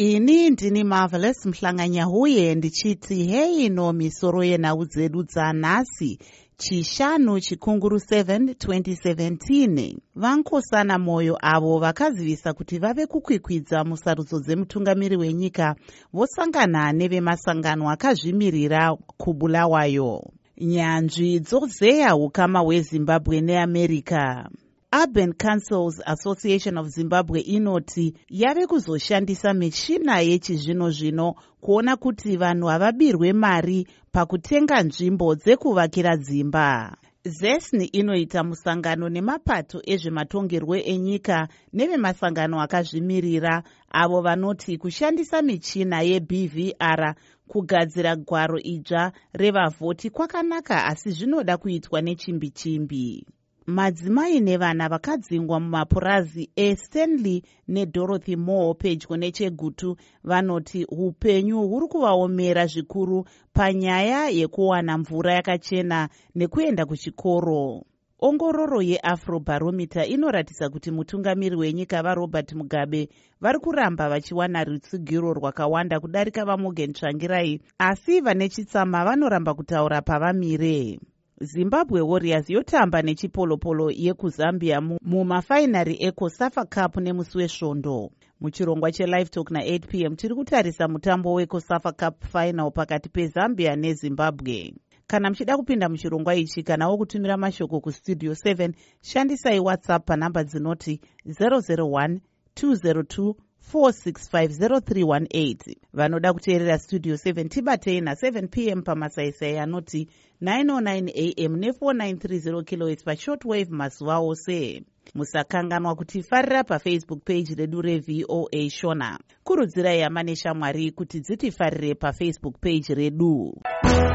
Ini ndini Marvelous Mhlanganyahuye ndichiti hei ino misoro yenhau dzedu dzanhasi chishanu chikunguru 7 2017. Vankosana Moyo avo vakazivisa kuti vave kukwikwidza musarudzo dzemutungamiri wenyika vosangana nevemasangano akazvimirira kubulawayo. Nyanzvi dzozeya ukama hweZimbabwe neAmerica. Urban Councils Association of Zimbabwe inoti yave kuzoshandisa michina yechizvino-zvino kuona kuti vanhu havabirwe mari pakutenga nzvimbo dzekuvakira dzimba. ZESN inoita musangano nemapato ezvematongerwo enyika nevemasangano akazvimirira avo vanoti kushandisa michina yeBVR kugadzira gwaro idzva revavhoti kwakanaka, asi zvinoda kuitwa nechimbi-chimbi. Madzimai nevana vakadzingwa mumapurazi eStanley neDorothy Moore pedyo neChegutu vanoti upenyu huri kuvaomera zvikuru panyaya yekuwana mvura yakachena nekuenda kuchikoro. Ongororo yeAfrobarometer inoratidza kuti mutungamiri wenyika vaRobert Mugabe vari kuramba vachiwana rutsigiro rwakawanda kudarika vaMorgan Tsvangirai, asi vane chitsama vanoramba kutaura pavamire. Zimbabwe Warriors yotamba nechipolopolo yekuZambia mumafainari eCOSAFA Cup nemusi wesvondo. Muchirongwa cheLive Talk na 8 p.m. tiri kutarisa mutambo weCOSAFA Cup final pakati peZambia neZimbabwe. Kana muchida kupinda muchirongwa ichi kana wokutumira mashoko kustudio 7, shandisai WhatsApp panhamba dzinoti 001 202 4650318. Vanoda kuteerera Studio 7 tibatei na7 p.m. pamasaisai anoti 909 am ne4930 kHz pashortwave mazuva ose. Musakanganwa kutifarira paFacebook page redu reVOA Shona. Kurudzirai hama neshamwari kuti dzitifarire paFacebook page redu.